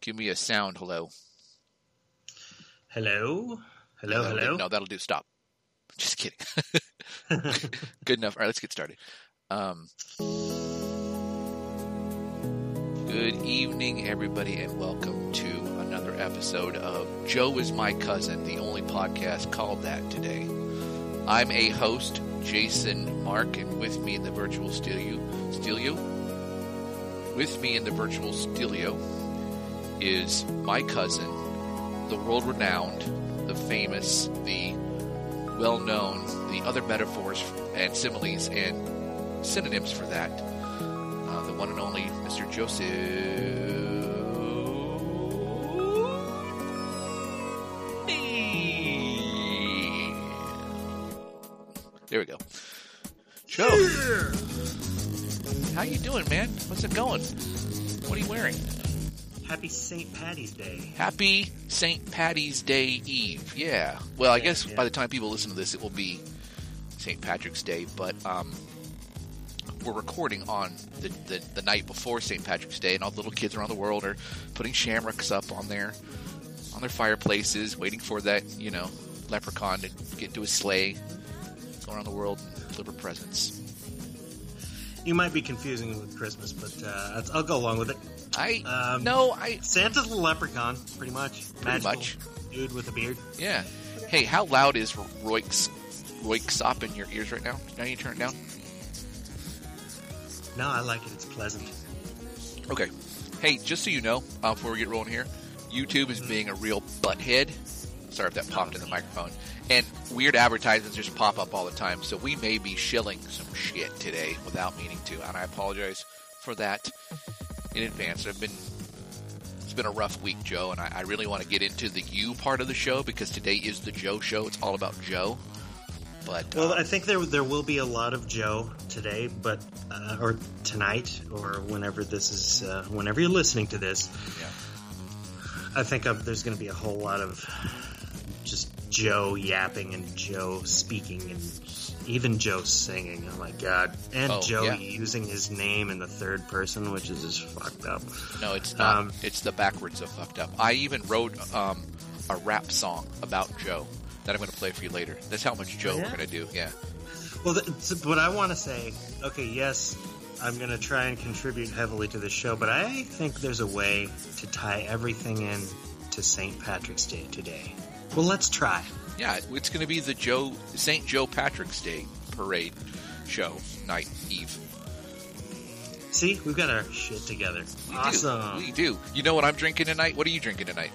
Give me a sound hello. Hello? Hello? No, that'll do. Stop. Just kidding. Good enough. All right, let's get started. Good evening, everybody, and welcome to another episode of Joe is My Cousin, the only podcast called that today. I'm a host, Jason Mark, and with me in the virtual studio is my cousin, the world-renowned, the famous, the well-known, the other metaphors and similes and synonyms for that, the one and only Mr. Joseph. There we go. Joe, how you doing, man? What's it going? What are you wearing? Happy St. Paddy's Day. Happy St. Paddy's Day Eve. Yeah. Well, I guess by the time people listen to this, it will be St. Patrick's Day. But we're recording on the night before St. Patrick's Day, and all the little kids around the world are putting shamrocks up on their fireplaces, waiting for that, leprechaun to get into his sleigh, go around the world and deliver presents. You might be confusing it with Christmas, but I'll go along with it. Santa's a leprechaun, pretty much. Magical dude with a beard. Yeah. Hey, how loud is Royksop in your ears right now? Now you turn it down? No, I like it. It's pleasant. Okay. Hey, just so you know, before we get rolling here, YouTube is being a real butthead. Sorry if that popped in the microphone. And weird advertisements just pop up all the time, so we may be shilling some shit today without meaning to, and I apologize for that in advance. It's been a rough week, Joe, and I really want to get into the you part of the show because today is the Joe show. It's all about Joe. But well, I think there will be a lot of Joe today, but or tonight, or whenever this is, whenever you're listening to this. Yeah. I think there's going to be a whole lot of just Joe yapping and Joe speaking and even Joe singing. Oh my God. And Joe using his name in the third person, which is just fucked up. No, it's not. It's the backwards of fucked up. I even wrote a rap song about Joe that I'm going to play for you later. That's how much Joe we're going to do. Yeah. Well, but I want to say, okay, yes, I'm going to try and contribute heavily to this show, but I think there's a way to tie everything in to St. Patrick's Day today. Well, let's try. Yeah, it's going to be the St. Joe Patrick's Day parade show night eve. See, we've got our shit together. Awesome. We do. You know what I'm drinking tonight? What are you drinking tonight?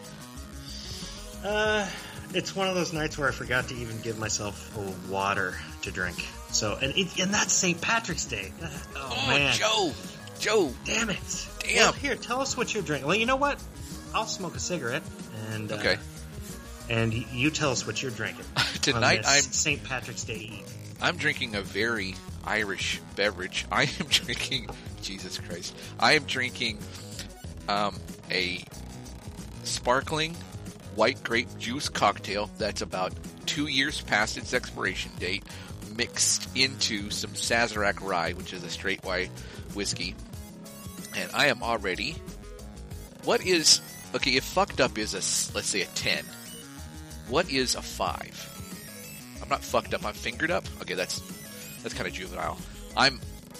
It's one of those nights where I forgot to even give myself water to drink. So, and that's St. Patrick's Day. Oh man, Joe. Damn it. Damn. Well, here, tell us what you're drinking. Well, you know what? I'll smoke a cigarette and okay. And you tell us what you're drinking. Tonight, I'm St. Patrick's Day Eve. I'm drinking a very Irish beverage. I am drinking, Jesus Christ, I am drinking a sparkling white grape juice cocktail that's about 2 years past its expiration date, mixed into some Sazerac rye, which is a straight white whiskey. And I am already, if fucked up is let's say a 10, what is a 5? I'm not fucked up, I'm fingered up? Okay, that's kind of juvenile. I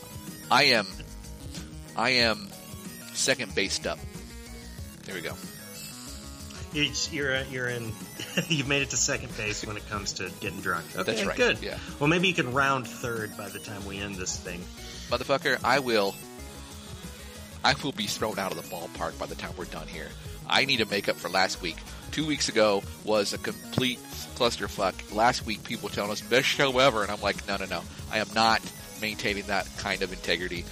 am second based up. There we go. You're in. You've made it to second base when it comes to getting drunk. Okay, that's right. Good. Yeah. Well, maybe you can round third by the time we end this thing. Motherfucker, I will be thrown out of the ballpark by the time we're done here. I need to make up for last week. 2 weeks ago was a complete clusterfuck. Last week, people were telling us, best show ever. And I'm like, no. I am not maintaining that kind of integrity.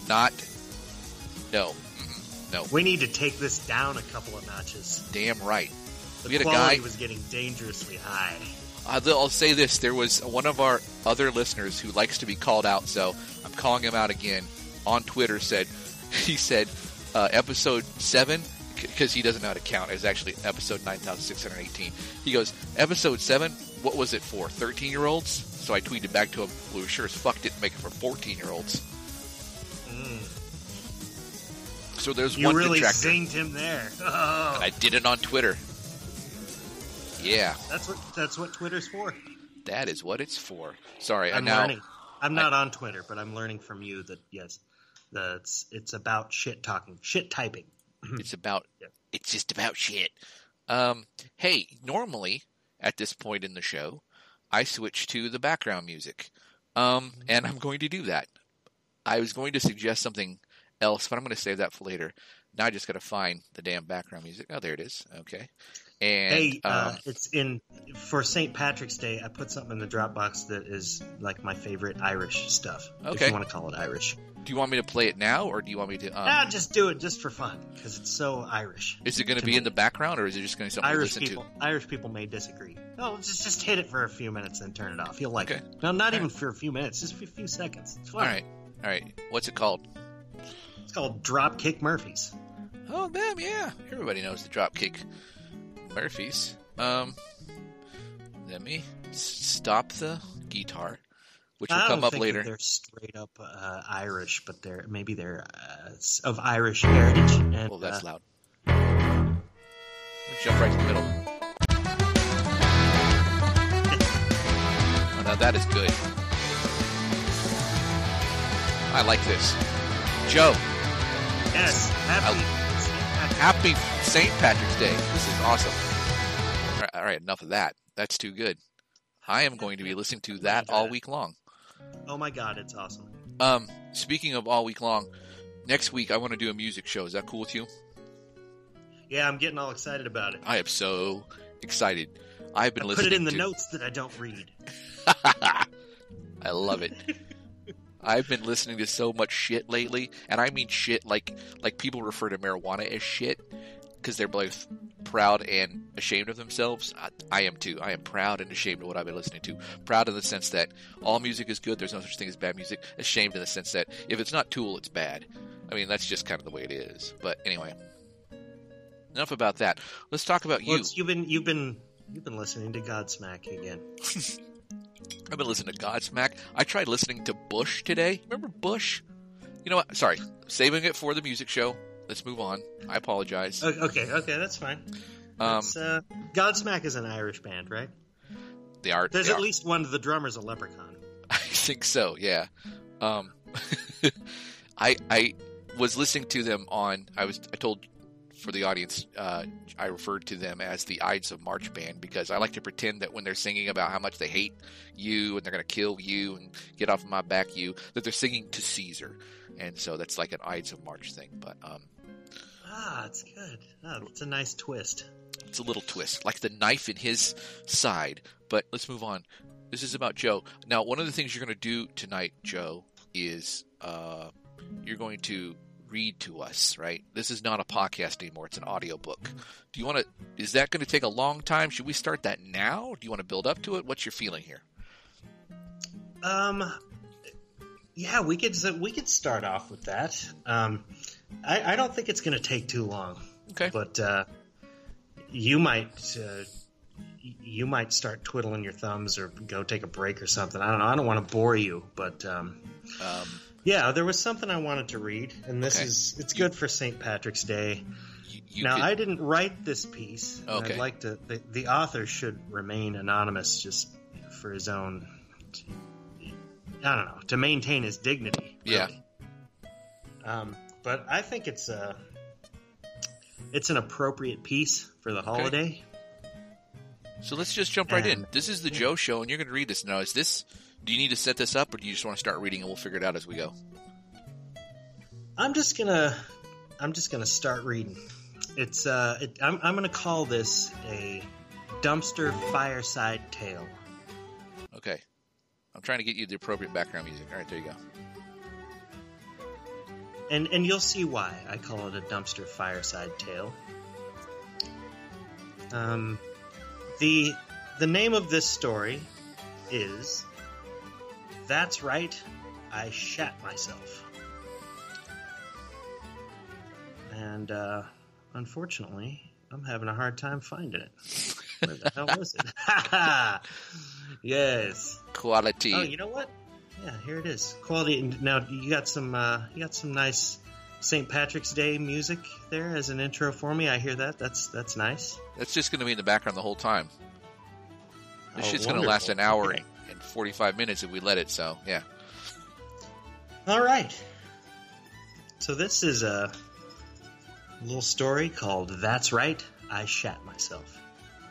No. We need to take this down a couple of notches. Damn right. The quality was getting dangerously high. I'll say this. There was one of our other listeners who likes to be called out, so I'm calling him out again. On Twitter, he said, episode 7, because he doesn't know how to count. It was actually episode 9,618. He goes, episode 7, what was it for? 13-year-olds? So I tweeted back to him, well, we sure as fuck didn't make it for 14-year-olds. Mm. So So there's you one really detractor. zinged him there. Oh. I did it on Twitter. Yeah. That's what Twitter's for. That is what it's for. Sorry, I'm learning. I'm not on Twitter, but I'm learning from you that yes, it's about shit talking, shit typing. It's about. Yep. It's just about shit. Hey, normally at this point in the show, I switch to the background music, and I'm going to do that. I was going to suggest something else, but I'm going to save that for later. Now I just got to find the damn background music. Oh, there it is. Okay. And hey, it's for St. Patrick's Day. I put something in the Dropbox that is like my favorite Irish stuff. Okay. If you want to call it Irish. Do you want me to play it now, or do you want me to? Just do it just for fun because it's so Irish. Is it going to be in the background, or is it just going to be something Irish to listen people? Irish people may disagree. No, just hit it for a few minutes and turn it off. You'll like it. No, not even for a few minutes. Just for a few seconds. It's fun. All right. What's it called? It's called Dropkick Murphys. Oh, them, yeah. Everybody knows the Dropkick Murphys. Let me stop the guitar, which will come up later. They're straight up Irish, but they're of Irish heritage. And, well, that's loud. Let's jump right to the middle. Oh, now that is good. I like this. Joe. Yes, Happy St. Patrick's Day. This is awesome. All right, enough of that. That's too good. I am going to be listening to that all week long. Oh my God, it's awesome. Speaking of all week long, next week I want to do a music show. Is that cool with you? Yeah, I'm getting all excited about it. I am so excited. I've been listening. Put it in the notes that I don't read. I love it. I've been listening to so much shit lately, and I mean shit like people refer to marijuana as shit because they're both proud and ashamed of themselves. I am too. I am proud and ashamed of what I've been listening to. Proud in the sense that all music is good. There's no such thing as bad music. Ashamed in the sense that if it's not Tool, it's bad. I mean, that's just kind of the way it is. But anyway, enough about that. Let's talk about you. You've been listening to Godsmack again. I've been listening to Godsmack. I tried listening to Bush today. Remember Bush? You know what? Sorry. Saving it for the music show. Let's move on. I apologize. Okay, that's fine. Godsmack is an Irish band, right? They are. There's at least one of the drummers a leprechaun. I think so, yeah. I was listening to them on... I told... For the audience, I referred to them as the Ides of March band because I like to pretend that when they're singing about how much they hate you and they're going to kill you and get off of my back you, that they're singing to Caesar. And so that's like an Ides of March thing. But it's good. It's a nice twist. It's a little twist, like the knife in his side. But let's move on. This is about Joe. Now, one of the things you're going to do tonight, Joe, is you're going to read to us, right? This is not a podcast anymore. It's an audiobook. Do you want to, is that going to take a long time? Should we start that now? Do you want to build up to it? What's your feeling here? Yeah, we could start off with that. I don't think it's going to take too long. Okay. But you might start twiddling your thumbs or go take a break or something. I don't know. I don't want to bore you, but yeah, there was something I wanted to read, and it's good for St. Patrick's Day. I didn't write this piece. Okay. I'd like to. The author should remain anonymous, just for his own. I don't know, to maintain his dignity. Really. Yeah. But I think it's an appropriate piece for the holiday. So let's just jump right in. This is the Joe Show, and you're going to read this now. Do you need to set this up, or do you just want to start reading and we'll figure it out as we go? I'm just gonna start reading. It's I'm gonna call this a dumpster fireside tale. Okay. I'm trying to get you the appropriate background music. All right, there you go. And you'll see why I call it a dumpster fireside tale. The name of this story is That's Right, I Shat Myself. And unfortunately, I'm having a hard time finding it. Where the hell was it? Yes. Quality. Oh, you know what? Yeah, here it is. Quality. Now you got some nice St. Patrick's Day music there as an intro for me. I hear that. That's nice. That's just going to be in the background the whole time. This shit's going to wonderful. last an hour and 45 minutes if we let it, so, yeah. All right. So this is a little story called That's Right, I Shat Myself.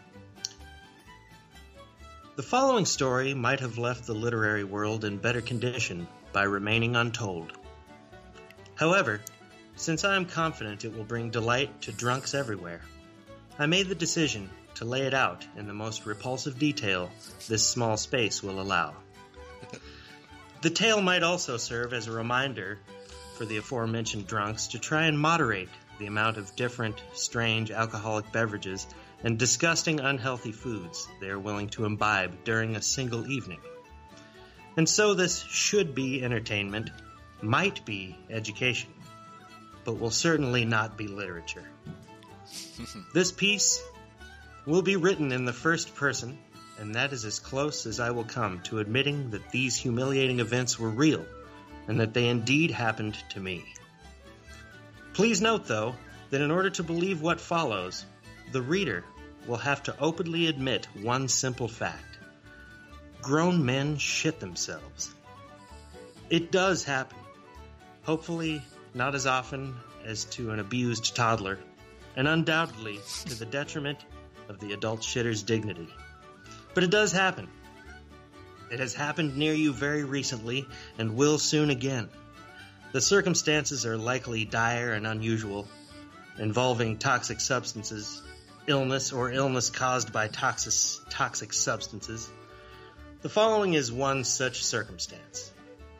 The following story might have left the literary world in better condition by remaining untold. However, since I am confident it will bring delight to drunks everywhere, I made the decision to lay it out in the most repulsive detail this small space will allow. The tale might also serve as a reminder for the aforementioned drunks to try and moderate the amount of different, strange alcoholic beverages and disgusting unhealthy foods they are willing to imbibe during a single evening. And so this should be entertainment, might be education, but will certainly not be literature. This piece will be written in the first person, and that is as close as I will come to admitting that these humiliating events were real, and that they indeed happened to me. Please note, though, that in order to believe what follows, the reader will have to openly admit one simple fact. Grown men shit themselves. It does happen. Hopefully not as often as to an abused toddler, and undoubtedly to the detriment of the adult shitter's dignity. But it does happen. It has happened near you very recently, and will soon again. The circumstances are likely dire and unusual, involving toxic substances, illness or illness caused by toxic substances. The following is one such circumstance.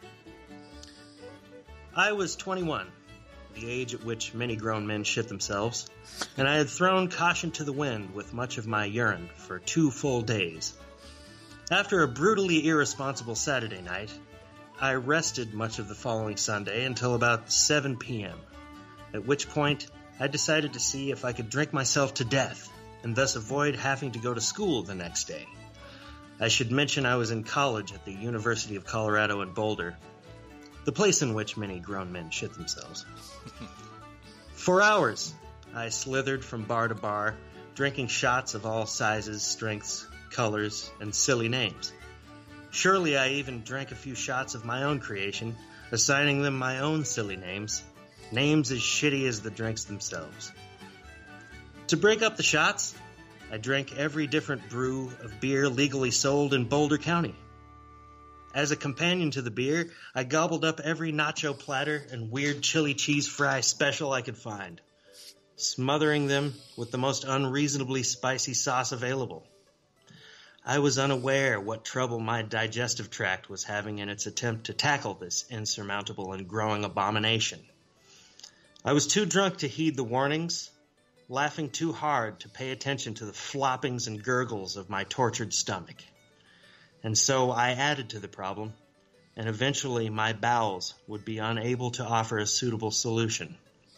I was 21, the age at which many grown men shit themselves, and I had thrown caution to the wind with much of my urine for 2 full days. After a brutally irresponsible Saturday night, I rested much of the following Sunday until about 7 p.m., at which point I decided to see if I could drink myself to death and thus avoid having to go to school the next day. I should mention I was in college at the University of Colorado in Boulder, the place in which many grown men shit themselves. For hours, I slithered from bar to bar, drinking shots of all sizes, strengths, colors, and silly names. Surely I even drank a few shots of my own creation, assigning them my own silly names as shitty as the drinks themselves. To break up the shots, I drank every different brew of beer legally sold in Boulder County. As a companion to the beer, I gobbled up every nacho platter and weird chili cheese fry special I could find, smothering them with the most unreasonably spicy sauce available. I was unaware what trouble my digestive tract was having in its attempt to tackle this insurmountable and growing abomination. I was too drunk to heed the warnings, laughing too hard to pay attention to the floppings and gurgles of my tortured stomach. And so I added to the problem, and eventually my bowels would be unable to offer a suitable solution.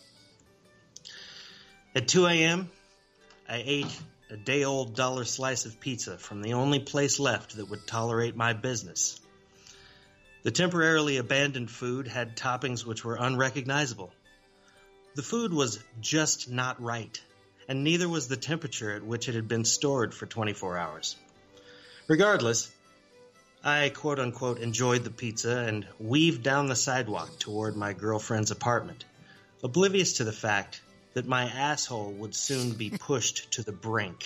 At 2 a.m., I ate a day-old dollar slice of pizza from the only place left that would tolerate my business. The temporarily abandoned food had toppings which were unrecognizable. The food was just not right, and neither was the temperature at which it had been stored for 24 hours. Regardless, I quote-unquote enjoyed the pizza and weaved down the sidewalk toward my girlfriend's apartment, oblivious to the fact that my asshole would soon be pushed to the brink.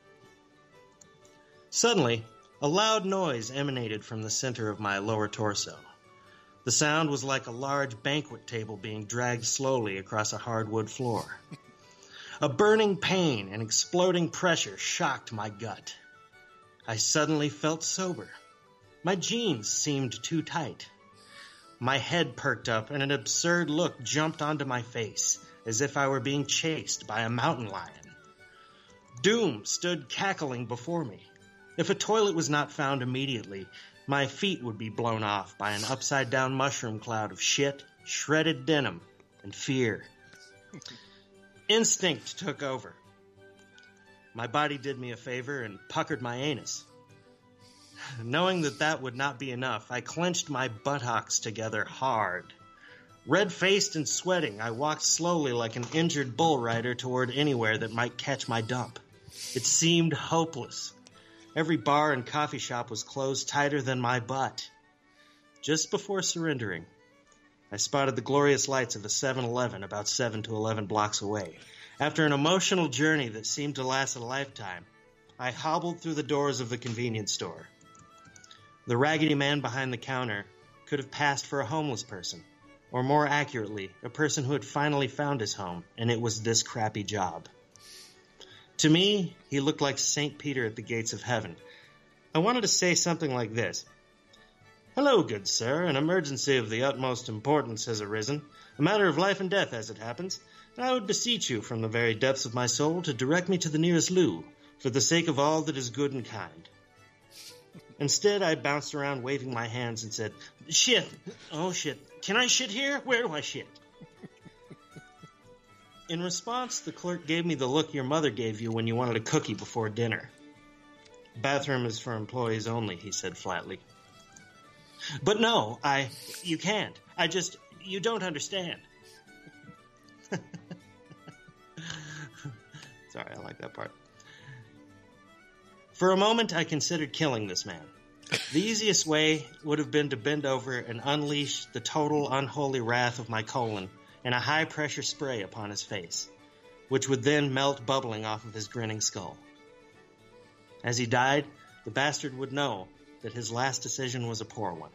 Suddenly, a loud noise emanated from the center of my lower torso. The sound was like a large banquet table being dragged slowly across a hardwood floor. A burning pain and exploding pressure shocked my gut. I suddenly felt sober. My jeans seemed too tight. My head perked up and an absurd look jumped onto my face, as if I were being chased by a mountain lion. Doom stood cackling before me. If a toilet was not found immediately, my feet would be blown off by an upside-down mushroom cloud of shit, shredded denim, and fear. Instinct took over. My body did me a favor and puckered my anus. Knowing that would not be enough, I clenched my buttocks together hard. Red-faced and sweating, I walked slowly like an injured bull rider toward anywhere that might catch my dump. It seemed hopeless. Every bar and coffee shop was closed tighter than my butt. Just before surrendering, I spotted the glorious lights of a 7-Eleven about 7 to 11 blocks away. After an emotional journey that seemed to last a lifetime, I hobbled through the doors of the convenience store. The raggedy man behind the counter could have passed for a homeless person, or more accurately, a person who had finally found his home, and it was this crappy job. To me, he looked like St. Peter at the gates of heaven. I wanted to say something like this. "Hello, good sir. An emergency of the utmost importance has arisen, a matter of life and death as it happens, and I would beseech you from the very depths of my soul to direct me to the nearest loo, for the sake of all that is good and kind." Instead, I bounced around waving my hands and said, "Shit! Oh, shit. Can I shit here? Where do I shit?" In response, the clerk gave me the look your mother gave you when you wanted a cookie before dinner. "Bathroom is for employees only," he said flatly. "But no, you can't. You don't understand." Sorry, I like that part. For a moment, I considered killing this man. The easiest way would have been to bend over and unleash the total unholy wrath of my colon in a high-pressure spray upon his face, which would then melt bubbling off of his grinning skull. As he died, the bastard would know that his last decision was a poor one.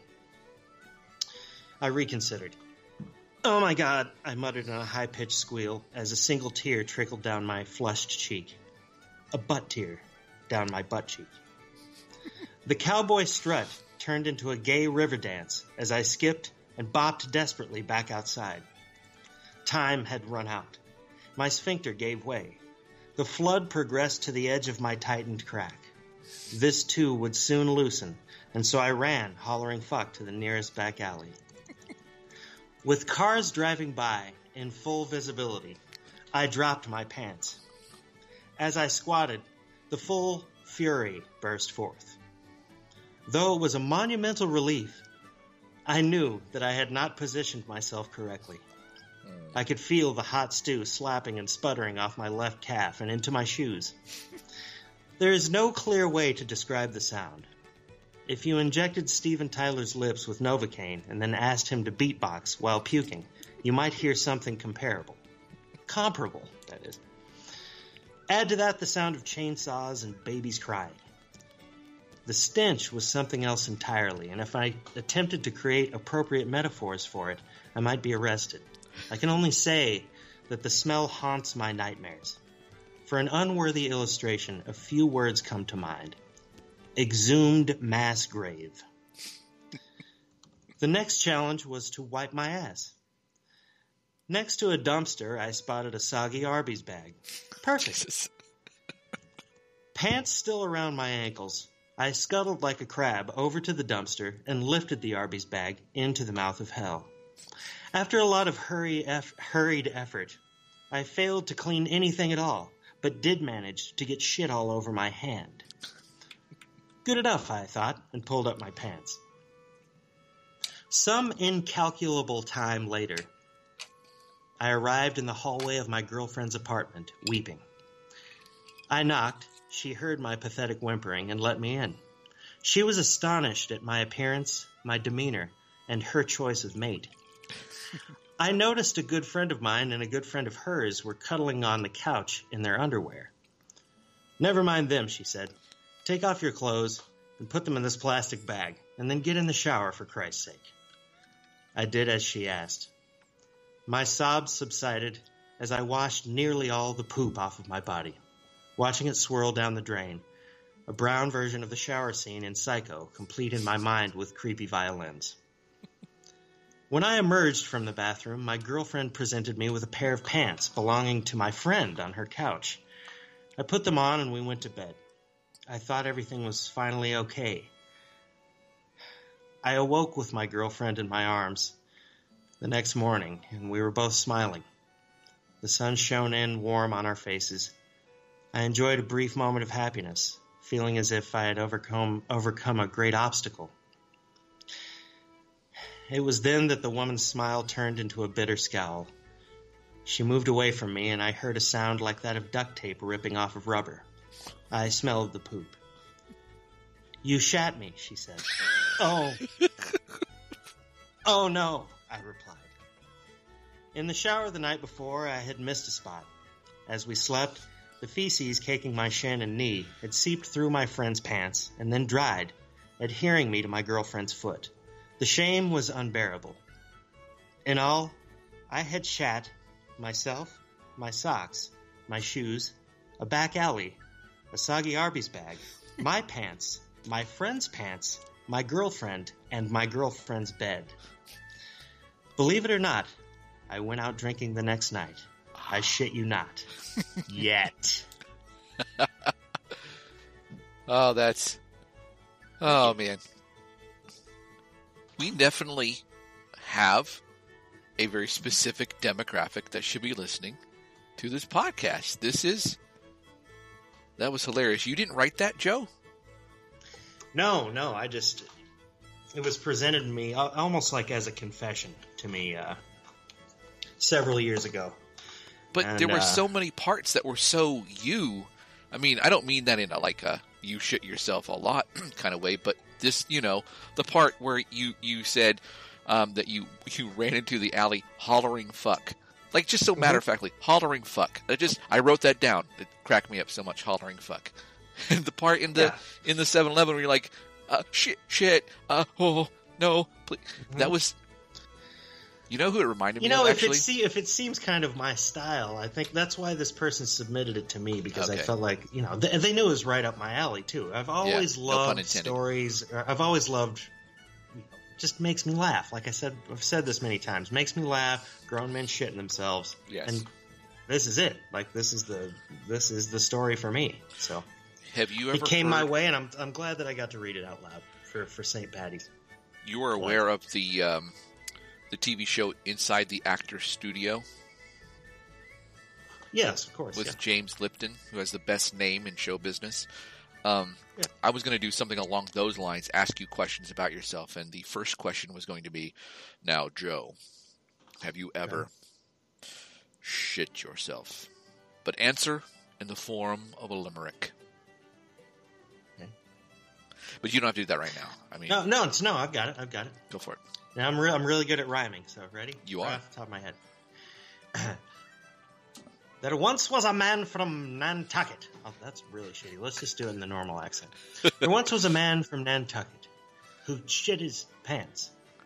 I reconsidered. "Oh my God," I muttered in a high-pitched squeal as a single tear trickled down my flushed cheek. A butt tear down my butt cheek. The cowboy strut turned into a gay river dance as I skipped and bopped desperately back outside. Time had run out. My sphincter gave way. The flood progressed to the edge of my tightened crack. This too would soon loosen, and so I ran, hollering fuck, to the nearest back alley. With cars driving by in full visibility, I dropped my pants. As I squatted, the full fury burst forth. Though it was a monumental relief, I knew that I had not positioned myself correctly. I could feel the hot stew slapping and sputtering off my left calf and into my shoes. There is no clear way to describe the sound. If you injected Steven Tyler's lips with Novocaine and then asked him to beatbox while puking, you might hear something comparable. Comparable, that is. Add to that the sound of chainsaws and babies crying. The stench was something else entirely, and if I attempted to create appropriate metaphors for it, I might be arrested. I can only say that the smell haunts my nightmares. For an unworthy illustration, a few words come to mind. Exhumed mass grave. The next challenge was to wipe my ass. Next to a dumpster, I spotted a soggy Arby's bag. Perfect. Jesus. Pants still around my ankles, I scuttled like a crab over to the dumpster and lifted the Arby's bag into the mouth of hell. After a lot of hurried effort, I failed to clean anything at all, but did manage to get shit all over my hand. Good enough, I thought, and pulled up my pants. Some incalculable time later, I arrived in the hallway of my girlfriend's apartment, weeping. I knocked. She heard my pathetic whimpering and let me in. She was astonished at my appearance, my demeanor, and her choice of mate. I noticed a good friend of mine and a good friend of hers were cuddling on the couch in their underwear. "Never mind them," she said. "Take off your clothes and put them in this plastic bag, and then get in the shower for Christ's sake." I did as she asked. My sobs subsided as I washed nearly all the poop off of my body, watching it swirl down the drain, a brown version of the shower scene in Psycho, complete in my mind with creepy violins. When I emerged from the bathroom, my girlfriend presented me with a pair of pants belonging to my friend on her couch. I put them on and we went to bed. I thought everything was finally okay. I awoke with my girlfriend in my arms the next morning, and we were both smiling. The sun shone in warm on our faces. I enjoyed a brief moment of happiness, feeling as if I had overcome a great obstacle. It was then that the woman's smile turned into a bitter scowl. She moved away from me, and I heard a sound like that of duct tape ripping off of rubber. I smelled the poop. "You shat me," she said. "Oh. Oh, no," I replied. In the shower the night before, I had missed a spot. As we slept, the feces caking my shin and knee had seeped through my friend's pants and then dried, adhering me to my girlfriend's foot. The shame was unbearable. In all, I had shat myself, my socks, my shoes, a back alley, a soggy Arby's bag, my pants, my friend's pants, my girlfriend, and my girlfriend's bed. Believe it or not, I went out drinking the next night. I shit you not. Yet. Oh, man. We definitely have a very specific demographic that should be listening to this podcast. That was hilarious. You didn't write that, Joe? No, it was presented to me almost like as a confession to me several years ago. But there were so many parts that were so you. I mean, I don't mean that in a you shit yourself a lot kind of way, but this, the part where you said that you ran into the alley hollering fuck. Like, just so matter-of-factly, hollering fuck. I wrote that down. It cracked me up so much, hollering fuck. And the part in the 7-Eleven where you're like, shit, oh, no, please. That was... You know who it reminded me of, actually? If it seems kind of my style, I think that's why this person submitted it to me, because I felt like, they knew it was right up my alley, too. I've always loved stories. I've always loved... just makes me laugh. Like I said, I've said this many times. Makes me laugh. Grown men shitting themselves. Yes. And this is it. Like, this is the story for me. So have you ever? It came my way, and I'm glad that I got to read it out loud for St. Patty's. You were aware of the TV show Inside the Actor's Studio? Yes, of course. With James Lipton, who has the best name in show business. I was going to do something along those lines, ask you questions about yourself, and the first question was going to be, now, Joe, have you ever shit yourself? But answer in the form of a limerick. Okay. But you don't have to do that right now. I mean, no, I've got it. Go for it. Now, I'm really good at rhyming, so ready? You are. Off the top of my head. There once was a man from Nantucket. Oh, that's really shitty. Let's just do it in the normal accent. There once was a man from Nantucket who shit his pants.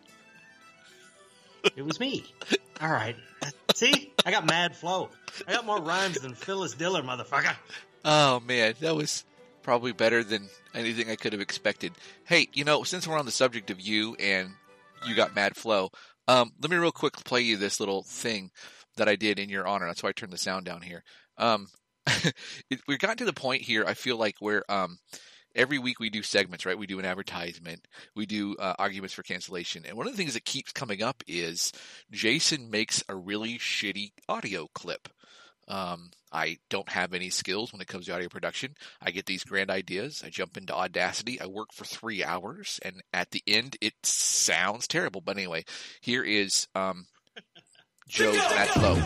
It was me. All right. See? I got mad flow. I got more rhymes than Phyllis Diller, motherfucker. Oh, man. That was probably better than anything I could have expected. Hey, since we're on the subject of you and you got mad flow, let me real quick play you this little thing that I did in your honor. That's why I turned the sound down here. We've gotten to the point here, I feel like, where every week we do segments, right? We do an advertisement. We do arguments for cancellation. And one of the things that keeps coming up is Jason makes a really shitty audio clip. I don't have any skills when it comes to audio production. I get these grand ideas. I jump into Audacity. I work for 3 hours. And at the end, it sounds terrible. But anyway, here is... Joe's Matt Flow.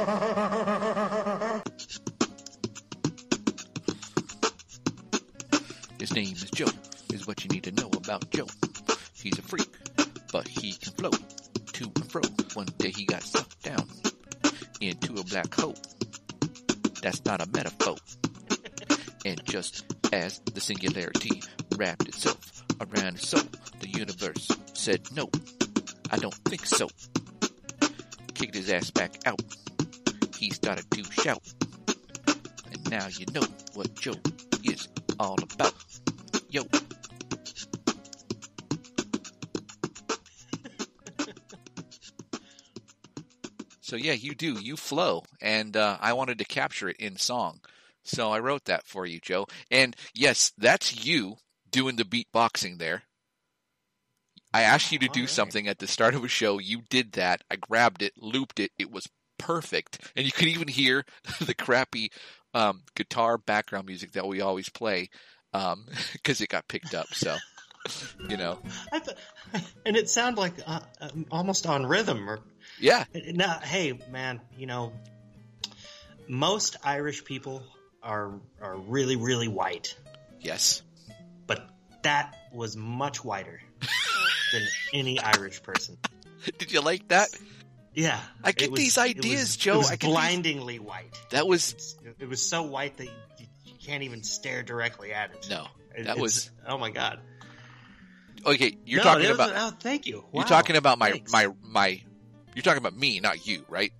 His name is Joe, is what you need to know about Joe. He's a freak, but he can float to and fro. One day he got sucked down into a black hole. That's not a metaphor. And just as the singularity wrapped itself around his soul, the universe said, no, I don't think so. Kicked his ass back out. He started to shout. And now you know what Joe is all about. Yo. So yeah, you do. You flow. And I wanted to capture it in song. So I wrote that for you, Joe. And yes, that's you doing the beatboxing there. I asked you to do something at the start of a show. You did that. I grabbed it, looped it. It was perfect. And you could even hear the crappy guitar background music that we always play because it got picked up. So You know, and it sounded like almost on rhythm. Yeah. Now, hey, man, you know, most Irish people are really, really white. Yes. But that was much whiter than any Irish person. Did you like that? Yeah. I get these ideas, Joe. It was blindingly white. It was so white that you can't even stare directly at it. No. Oh my God. Okay, you're talking about. Oh, thank you. Wow, you're talking about my. You're talking about me, not you, right?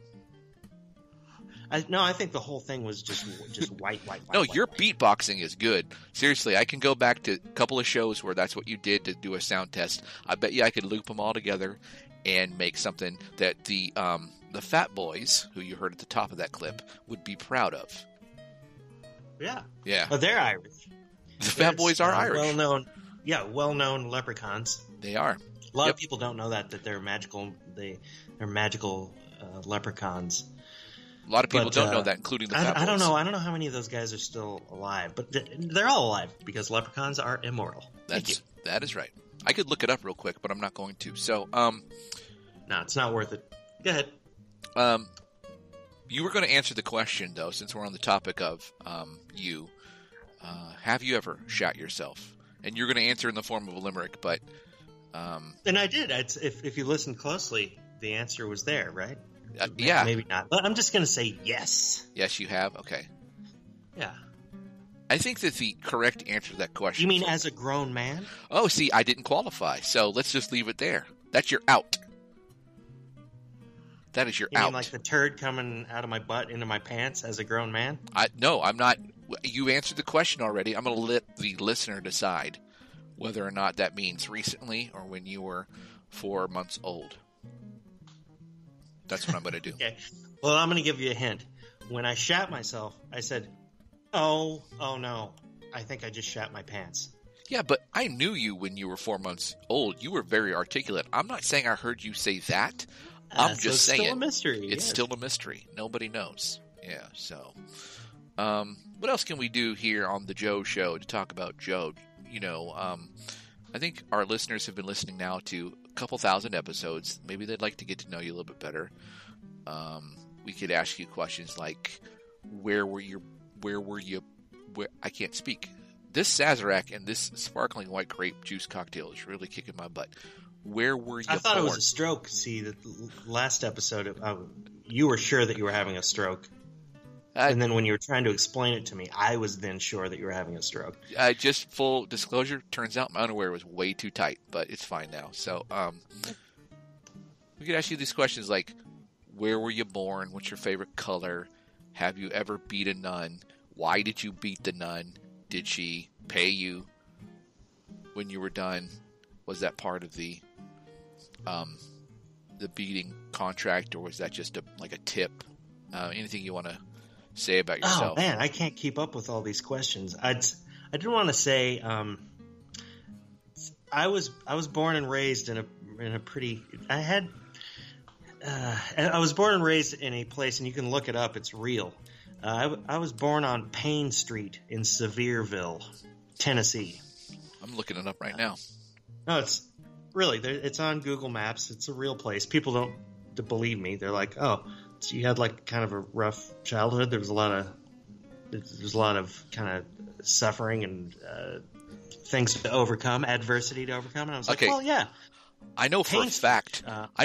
I think the whole thing was just white. No, white, your white. beatboxing is good. Seriously, I can go back to a couple of shows where that's what you did to do a sound test. I bet you I could loop them all together and make something that the Fat Boys, who you heard at the top of that clip, would be proud of. Yeah. Yeah. Well, they're Irish. The Fat Boys are Irish. Well-known leprechauns. They are. A lot of people don't know that they're magical. They're magical leprechauns. A lot of people don't know that, including the Fat Boys. I don't know. I don't know how many of those guys are still alive, but they're all alive because leprechauns are immortal. That is right. I could look it up real quick, but I'm not going to. So, no, it's not worth it. Go ahead. You were going to answer the question, though, since we're on the topic of you. Have you ever shat yourself? And you're going to answer in the form of a limerick, but... and I did. If you listened closely, the answer was there, right? Yeah. Maybe not. But I'm just going to say yes. Yes, you have? Okay. Yeah. I think that the correct answer to that question... You mean as a grown man? Oh, see, I didn't qualify, so let's just leave it there. That's your out. That is your out. You mean like the turd coming out of my butt into my pants as a grown man? No, I'm not. You answered the question already. I'm going to let the listener decide whether or not that means recently or when you were 4 months old. That's what I'm going to do. Okay. Well, I'm going to give you a hint. When I shat myself, I said, oh no, I think I just shat my pants. Yeah, but I knew you when you were 4 months old. You were very articulate. I'm not saying I heard you say that. I'm just saying. It's still a mystery. It's still a mystery. Nobody knows. Yeah, so. What else can we do here on the Joe Show to talk about Joe? You know, I think our listeners have been listening now to a couple thousand episodes. Maybe they'd like to get to know you a little bit better. We could ask you questions like, where were you, I can't speak. This Sazerac and this sparkling white grape juice cocktail is really kicking my butt. Where were you I thought born? It was a stroke. See, the last episode, you were sure that you were having a stroke. And then when you were trying to explain it to me, I was then sure that you were having a stroke. Just full disclosure, turns out my underwear was way too tight, but it's fine now. So we could ask you these questions like, where were you born? What's your favorite color? Have you ever beat a nun? Why did you beat the nun? Did she pay you when you were done? Was that part of the beating contract, or was that just a tip? Anything you want to say about yourself? Oh man, I can't keep up with all these questions. I did want to say I was born and raised in a pretty. I was born and raised in a place, and you can look it up. It's real. I was born on Payne Street in Sevierville, Tennessee. I'm looking it up right now. No, it's really, it's on Google Maps. It's a real place. People don't believe me. They're like, oh, so you had like kind of a rough childhood. There was a lot of kind of suffering and things to overcome, adversity to overcome. And I was like, well, yeah. I know for a fact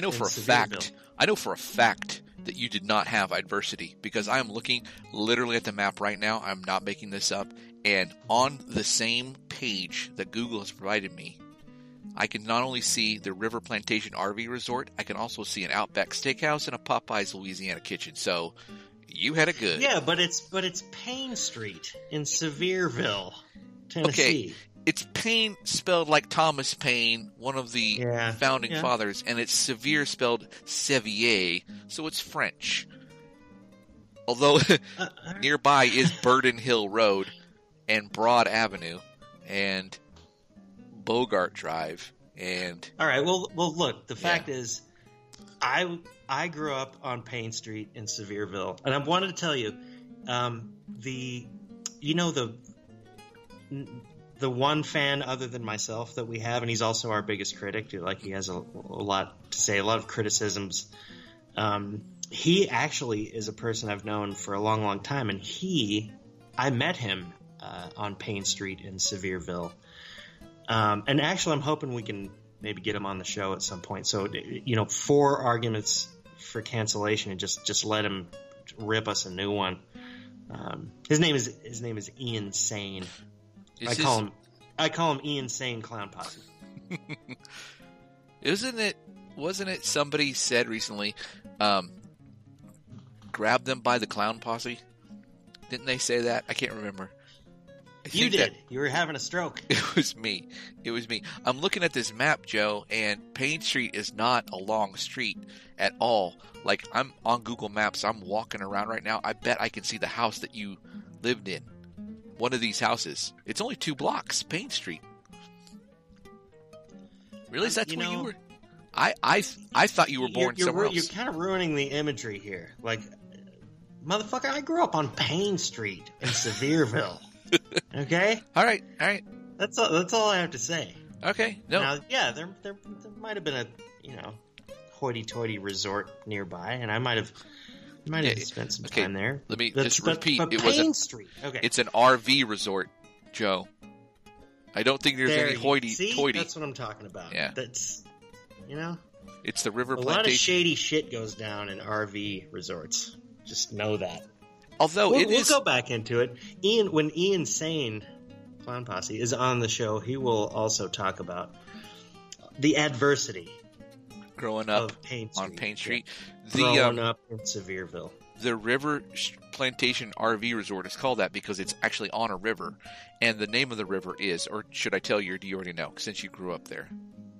that you did not have adversity, because I am looking literally at the map right now. I'm not making this up. And on the same page that Google has provided me, I can not only see the River Plantation RV Resort, I can also see an Outback Steakhouse and a Popeyes Louisiana Kitchen. So you had it good. Yeah, but it's Payne Street in Sevierville, Tennessee. Okay, it's Payne spelled like Thomas Paine, one of the founding fathers, and it's Sevier spelled Sevier, so it's French. Although nearby is Burden Hill Road and Broad Avenue and Bogart Drive, and all right. Well, look. The fact is, I grew up on Payne Street in Sevierville, and I wanted to tell you, the one fan other than myself that we have, and he's also our biggest critic. Like, he has a lot to say, a lot of criticisms. He actually is a person I've known for a long, long time, and I met him on Payne Street in Sevierville. And actually, I'm hoping we can maybe get him on the show at some point. So, 4 arguments for cancellation, and just let him rip us a new one. His name is Ian Sane. I call him Ian Sane Clown Posse. Wasn't it somebody said recently, grab them by the Clown Posse? Didn't they say that? I can't remember. You did. You were having a stroke. It was me. I'm looking at this map, Joe, and Payne Street is not a long street at all. Like, I'm on Google Maps. I'm walking around right now. I bet I can see the house that you lived in. One of these houses. It's only 2 blocks, Payne Street. Really? That's where you were? I thought you were born somewhere else. You're kind of ruining the imagery here. Like, motherfucker, I grew up on Payne Street in Sevierville. Okay? All right. That's all I have to say. Okay. No. Now, yeah, there might have been a, hoity-toity resort nearby, and I might have spent some time there. Let me just repeat. But Payne Street. Okay. It's an RV resort, Joe. I don't think there's any hoity-toity. That's what I'm talking about. Yeah. That's, It's the River Plantation. A lot of shady shit goes down in RV resorts. Just know that. Although we'll go back into it. When Ian Sane, Clown Posse, is on the show, he will also talk about the adversity growing up on Payne Street. Growing up in Sevierville. The River Plantation RV Resort is called that because it's actually on a river. And the name of the river is, or should I tell you, or do you already know, since you grew up there?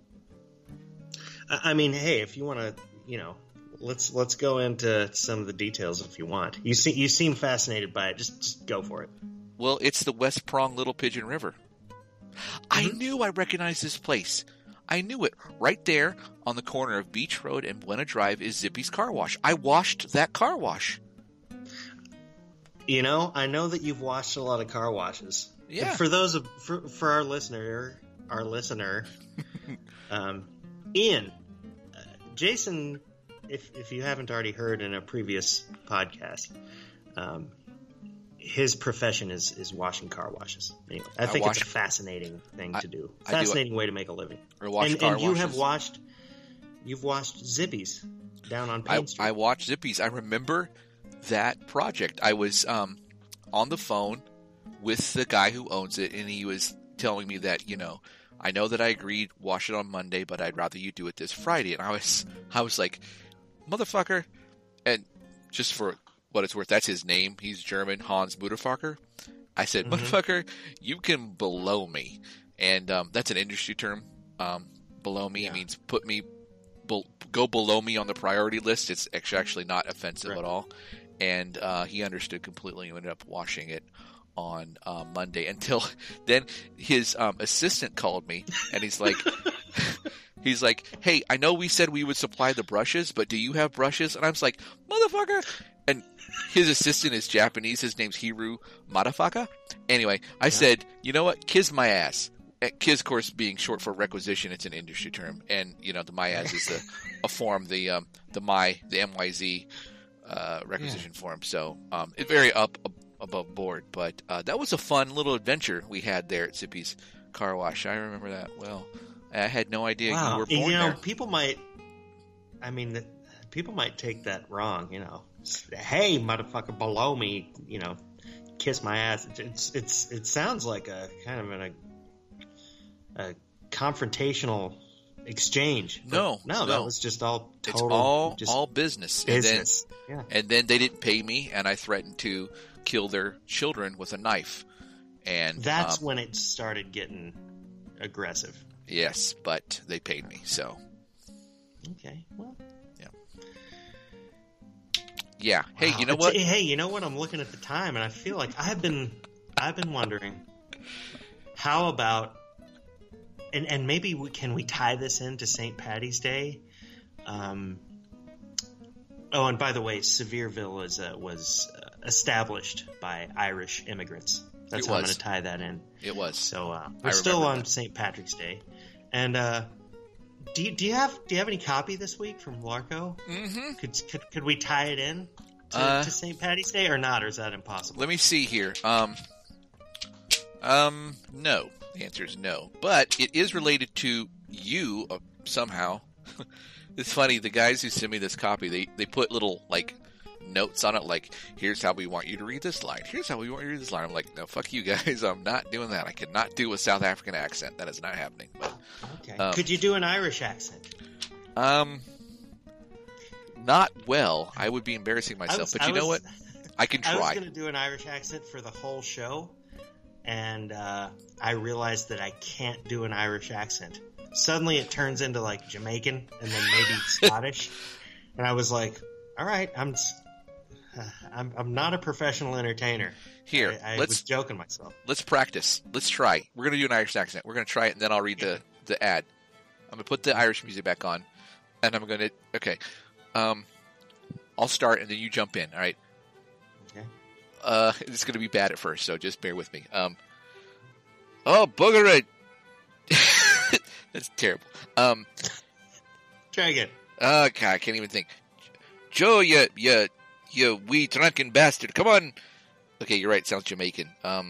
I mean, hey, if you want to, let's go into some of the details if you want. You seem fascinated by it. Just go for it. Well, it's the West Prong Little Pigeon River. Mm-hmm. I knew I recognized this place. I knew it. Right there on the corner of Beach Road and Buena Drive is Zippy's Car Wash. I washed that car wash. I know that you've washed a lot of car washes. Yeah. For our listener, Ian, Jason, if you haven't already heard in a previous podcast, his profession is washing car washes. Anyway, I think it's a fascinating thing to do. Fascinating way to make a living. Or wash car washes. You've washed Zippy's down on Payne Street. I watched Zippy's. I remember that project. I was on the phone with the guy who owns it, and he was telling me that, I know that I agreed wash it on Monday, but I'd rather you do it this Friday. And I was like, motherfucker. And just for what it's worth, that's his name. He's German, Hans Mutterfucker. I said, motherfucker, you can below me. And that's an industry term. Below me means go below me on the priority list. It's actually not offensive at all. And he understood completely and ended up washing it on Monday. Until then, his assistant called me, and he's like, hey, I know we said we would supply the brushes, but do you have brushes? And I was like, motherfucker. And his assistant is Japanese. His name's Hiru Madafaka. Anyway, I said, you know what? Kiss my ass. Kiss, of course, being short for requisition, it's an industry term. And, the my ass is a form, the MYZ requisition form. So it's very above board. But that was a fun little adventure we had there at Zippy's Car Wash. I remember that well. I had no idea you were born there. People might take that wrong, Hey, motherfucker, below me, kiss my ass. It sounds like a kind of a confrontational exchange. No, that was just all total. It's all business. And then they didn't pay me, and I threatened to kill their children with a knife. And that's when it started getting aggressive. Yes, but they paid me, so. Okay, well. Yeah. Hey, wow. You know what? Hey, you know what? I'm looking at the time, and I feel like I've been wondering, how about, and maybe can we tie this into St. Paddy's Day? And by the way, Sevierville was established by Irish immigrants. That's how I'm going to tie that in. It was. So we're still on St. Patrick's Day, and do you have any copy this week from Larco? Mm-hmm. Could we tie it in to St. Patty's Day or not, or is that impossible? Let me see here. No. The answer is no. But it is related to you somehow. It's funny. The guys who send me this copy, they put little like notes on it, like, here's how we want you to read this line. Here's how we want you to read this line. I'm like, no, fuck you guys. I'm not doing that. I cannot do a South African accent. That is not happening. But okay. Could you do an Irish accent? Not well. I would be embarrassing myself. But you know what? I can try. I was going to do an Irish accent for the whole show, and I realized that I can't do an Irish accent. Suddenly it turns into like Jamaican and then maybe Scottish. And I was like, all right, I'm not a professional entertainer. Here, I was joking myself. Let's practice. Let's try. We're going to do an Irish accent. We're going to try it, and then I'll read the ad. I'm going to put the Irish music back on, and I'm going to... Okay. I'll start, and then you jump in, all right? Okay. It's going to be bad at first, so just bear with me. Oh, bugger it! That's terrible. Try again. God, I can't even think. Joe, you wee drunken bastard! Come on. Okay, you're right. It sounds Jamaican.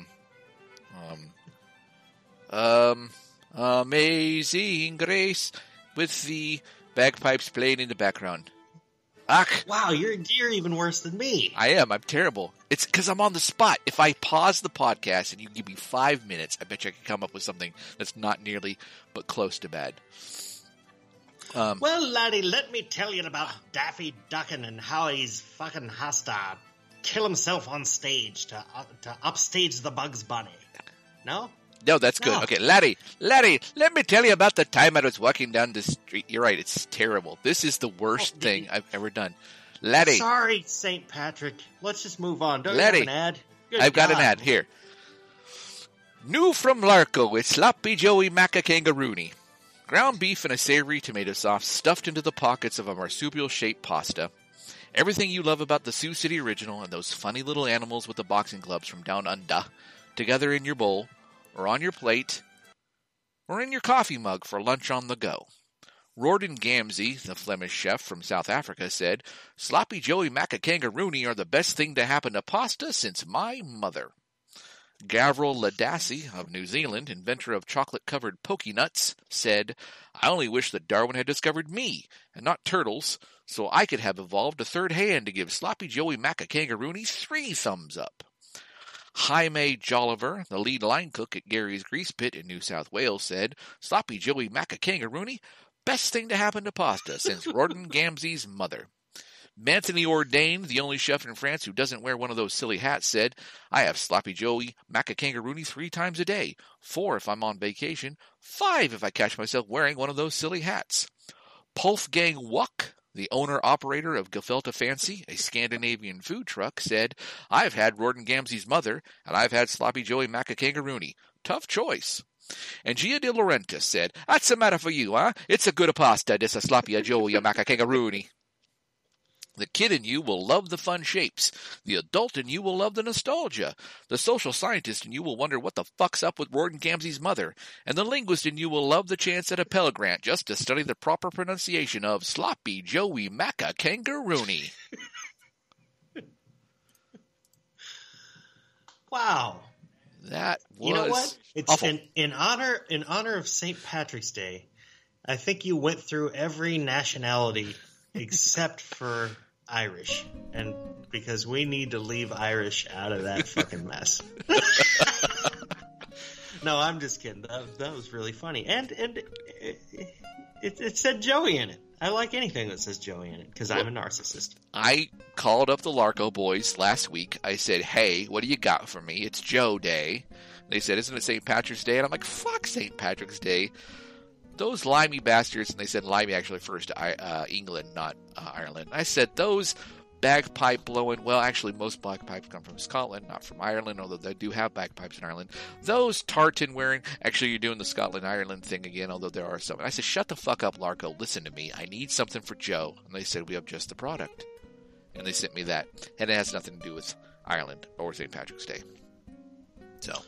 Amazing Grace, with the bagpipes playing in the background. Ach! Wow, you're even worse than me. I am. I'm terrible. It's because I'm on the spot. If I pause the podcast and you give me 5 minutes, I bet you I could come up with something that's not nearly but close to bad. Well, laddie, let me tell you about Daffy Duckin and how he's fucking has to kill himself on stage to upstage the Bugs Bunny. No? No, that's good. No. Okay, laddie, let me tell you about the time I was walking down the street. You're right, it's terrible. This is the worst thing I've ever done. Laddie. Sorry, St. Patrick. Let's just move on. Don't laddie, you have an ad? I've got an ad here. New from Larco with Sloppy Joey Macakangaroony. Ground beef and a savory tomato sauce stuffed into the pockets of a marsupial-shaped pasta. Everything you love about the Sioux City original and those funny little animals with the boxing gloves from down under, together in your bowl, or on your plate, or in your coffee mug for lunch on the go. Rorden Gamsey, the Flemish chef from South Africa, said, Sloppy Joey Macakangaroony are the best thing to happen to pasta since my mother. Gavril Ladassi of New Zealand, inventor of chocolate-covered Poke Nuts, said, I only wish that Darwin had discovered me, and not turtles, so I could have evolved a third hand to give Sloppy Joey Macakangaroony 3 thumbs up. Jaime Jolliver, the lead line cook at Gary's Grease Pit in New South Wales, said, Sloppy Joey Macakangaroony, best thing to happen to pasta since Rorden Gamsey's mother. Anthony Bourdain, the only chef in France who doesn't wear one of those silly hats, said, I have Sloppy Joey Macakangaroony 3 times a day, 4 if I'm on vacation, 5 if I catch myself wearing one of those silly hats. Pulfgang Wuck, the owner-operator of Gefilte Fancy, a Scandinavian food truck, said, I've had Rorden Gamsey's mother, and I've had Sloppy Joey Macakangaroony. Tough choice. And Gia De Laurentiis said, That's the matter for you, huh? It's a good pasta, this a Sloppy Joey Macakangaroony. The kid in you will love the fun shapes. The adult in you will love the nostalgia. The social scientist in you will wonder what the fuck's up with Rorden Gamsey's mother. And the linguist in you will love the chance at a Pell Grant just to study the proper pronunciation of Sloppy Joey Macakangaroony. Wow. That was You know what? It's awful. In honor of St. Patrick's Day, I think you went through every nationality except for Irish, and because we need to leave Irish out of that fucking mess. No, I'm just kidding. That was really funny, and it said Joey in it. I like anything that says Joey in it because I'm a narcissist. I called up the Larco boys last week. I said, "Hey, what do you got for me? It's Joe Day." They said, "Isn't it St. Patrick's Day?" And I'm like, "Fuck St. Patrick's Day." Those limey bastards, and they said limey actually refers to England, not Ireland. I said, those bagpipe blowing, well, actually most bagpipes come from Scotland, not from Ireland, although they do have bagpipes in Ireland. Those tartan wearing, actually you're doing the Scotland-Ireland thing again, although there are some. And I said, shut the fuck up, Larco, listen to me. I need something for Joe. And they said, we have just the product. And they sent me that. And it has nothing to do with Ireland or St. Patrick's Day. So,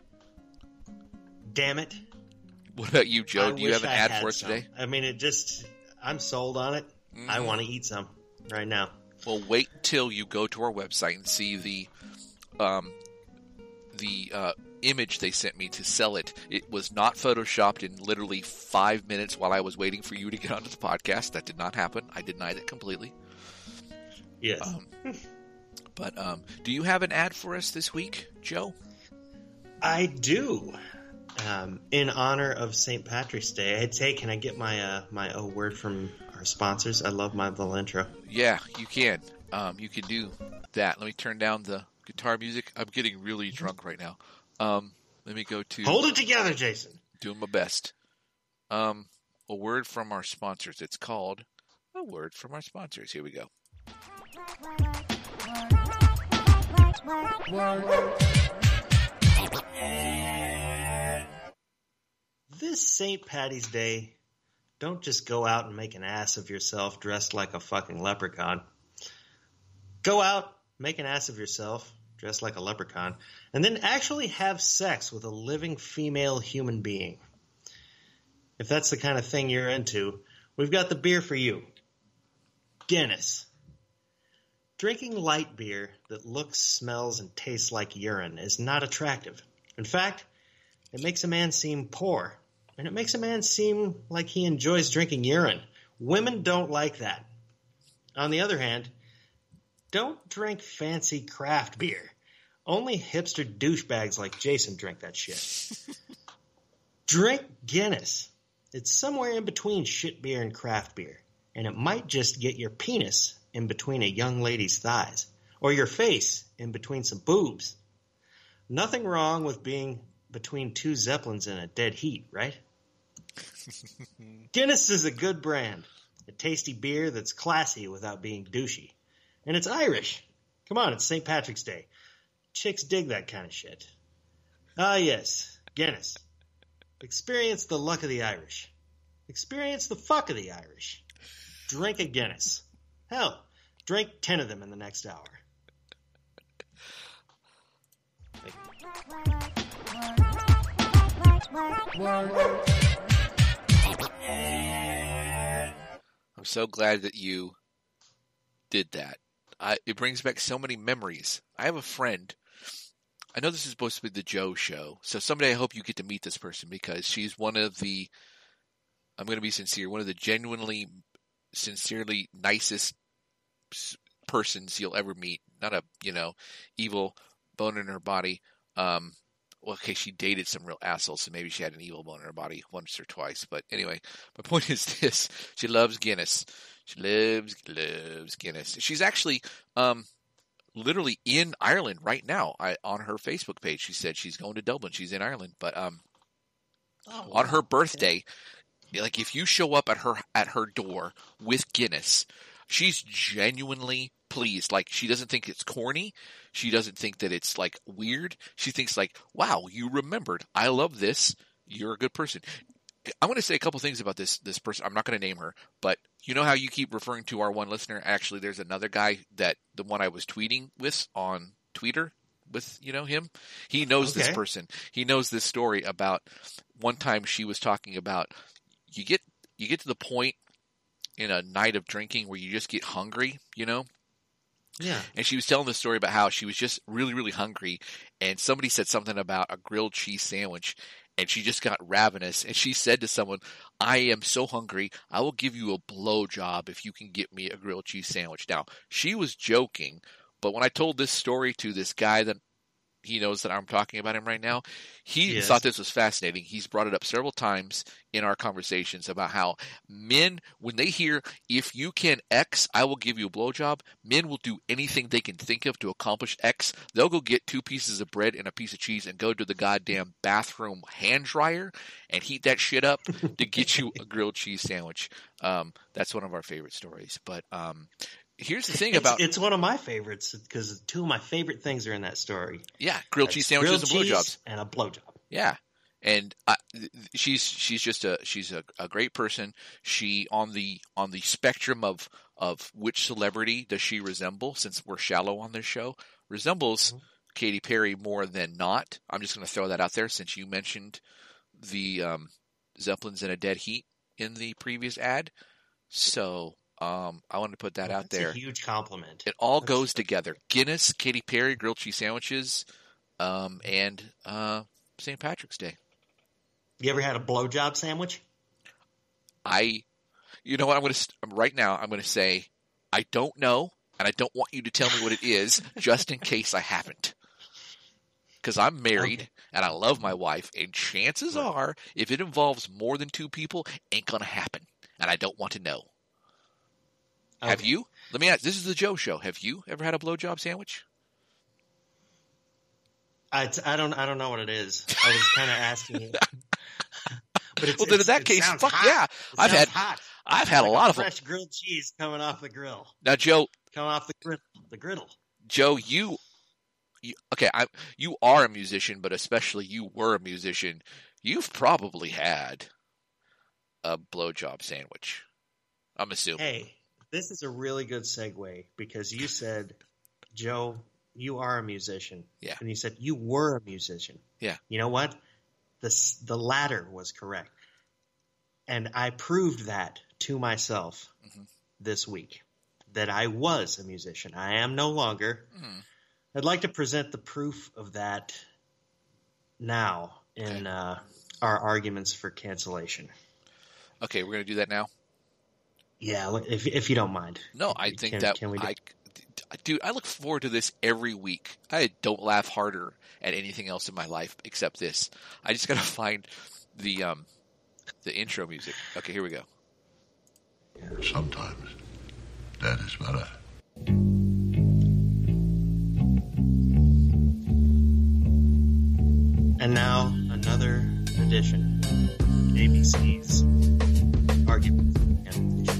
damn it. What about you, Joe? Do you have an ad for us today? I mean, I'm sold on it. I want to eat some right now. Well, wait till you go to our website and see the image they sent me to sell it. It was not photoshopped in literally 5 minutes while I was waiting for you to get onto the podcast. That did not happen. I denied it completely. Yes. But do you have an ad for us this week, Joe? I do. In honor of St. Patrick's Day, I'd say, can I get my my word from our sponsors? I love my little intro. Yeah, you can. You can do that. Let me turn down the guitar music. I'm getting really drunk right now. Let me go to... Hold it together, Jason. Doing my best. A word from our sponsors. It's called A Word from Our Sponsors. Here we go. This St. Patty's Day, don't just go out and make an ass of yourself dressed like a fucking leprechaun. Go out, make an ass of yourself dressed like a leprechaun, and then actually have sex with a living female human being. If that's the kind of thing you're into, we've got the beer for you. Guinness. Drinking light beer that looks, smells, and tastes like urine is not attractive. In fact, it makes a man seem poor, and it makes a man seem like he enjoys drinking urine. Women don't like that. On the other hand, don't drink fancy craft beer. Only hipster douchebags like Jason drink that shit. Drink Guinness. It's somewhere in between shit beer and craft beer, and it might just get your penis in between a young lady's thighs, or your face in between some boobs. Nothing wrong with being between two Zeppelins in a dead heat, right? Guinness is a good brand. A tasty beer that's classy without being douchey. And it's Irish. Come on, it's St. Patrick's Day. Chicks dig that kind of shit. Ah, yes, Guinness. Experience the luck of the Irish. Experience the fuck of the Irish. Drink a Guinness. Hell, drink 10 of them in the next hour. I'm so glad that you did that. It brings back so many memories. I have a friend. I know this is supposed to be the Joe show, so someday I hope you get to meet this person because she's one of the, I'm going to be sincere, one of the genuinely, sincerely nicest persons you'll ever meet. Not a, evil bone in her body. Well, okay, she dated some real assholes, so maybe she had an evil bone in her body once or twice. But anyway, my point is this. She loves Guinness. She loves Guinness. She's actually literally in Ireland right now. On her Facebook page, she said she's going to Dublin. She's in Ireland. But on her birthday, like if you show up at her door with Guinness, she's genuinely pleased. Like she doesn't think it's corny. She doesn't think that it's like weird. She thinks like, wow, you remembered. I love this. You're a good person. I'm going to say a couple things about this person. I'm not going to name her, but you know how you keep referring to our one listener? Actually, there's another guy the one I was tweeting with on Twitter with, him. He knows this person. He knows this story about one time she was talking about you get to the point in a night of drinking where you just get hungry, Yeah. And she was telling the story about how she was just really, really hungry, and somebody said something about a grilled cheese sandwich, and she just got ravenous, and she said to someone, I am so hungry, I will give you a blowjob if you can get me a grilled cheese sandwich. Now, she was joking, but when I told this story to this guy that he knows that I'm talking about him right now, he thought this was fascinating. He's brought it up several times in our conversations about how men, when they hear, if you can X, I will give you a blowjob, men will do anything they can think of to accomplish X. They'll go get 2 pieces of bread and a piece of cheese and go to the goddamn bathroom hand dryer and heat that shit up to get you a grilled cheese sandwich. That's one of our favorite stories. But here's the thing about... It's one of my favorites because 2 of my favorite things are in that story. Yeah, grilled cheese sandwiches and blowjobs. And a blowjob. Yeah. And she's just a great person. She on the spectrum of which celebrity does she resemble, since we're shallow on this show, resembles Katy Perry more than not. I'm just going to throw that out there since you mentioned the Zeppelins in a Dead Heat in the previous ad. So I wanted to put that out there. That's a huge compliment. It all goes together. Guinness, Katy Perry, grilled cheese sandwiches, and St. Patrick's Day. You ever had a blowjob sandwich? You know what? Right now, I'm going to say I don't know, and I don't want you to tell me what it is, just in case I haven't. Because I'm married, and I love my wife, and chances are, if it involves more than 2 people, ain't going to happen. And I don't want to know. Okay. Have you? Let me ask. This is the Joe Show. Have you ever had a blowjob sandwich? I don't know what it is. I was kind of asking you. But well, then in that case, fuck hot. Yeah, I've had a lot of fresh grilled cheese coming off the grill. Now, Joe, coming off the griddle. Joe, you are a musician, but especially you were a musician. You've probably had a blowjob sandwich. I'm assuming. Hey, this is a really good segue because you said, Joe, you are a musician. Yeah. And you said you were a musician. Yeah. You know what? The latter was correct. And I proved that to myself this week, that I was a musician. I am no longer. I'd like to present the proof of that now in our arguments for cancellation. Okay, we're going to do that now? Yeah, if you don't mind. No, I think dude, I look forward to this every week. I don't laugh harder at anything else in my life except this. I just got to find the intro music. Okay, here we go. Sometimes that is better. And now another edition of ABC's Argument for Cancellation.